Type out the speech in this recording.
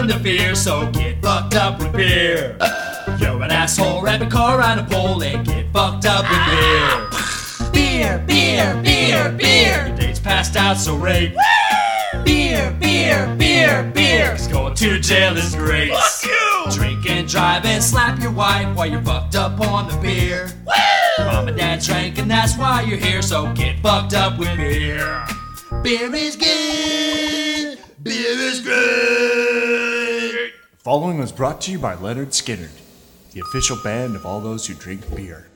nothing to fear, so get fucked up with beer. You're an asshole, wrap a car around a pole and get fucked up with beer. Beer, beer, beer, beer. Your date's passed out, so rape. Beer, beer, beer, beer. 'Cause going to jail is great. Fuck you! Drink and drive and slap your wife while you're fucked up on the beer. Woo! Mom and dad drank and that's why you're here, so get fucked up with beer. Beer is good. Beer is great. Following was brought to you by Leonard Skinner, the official band of all those who drink beer.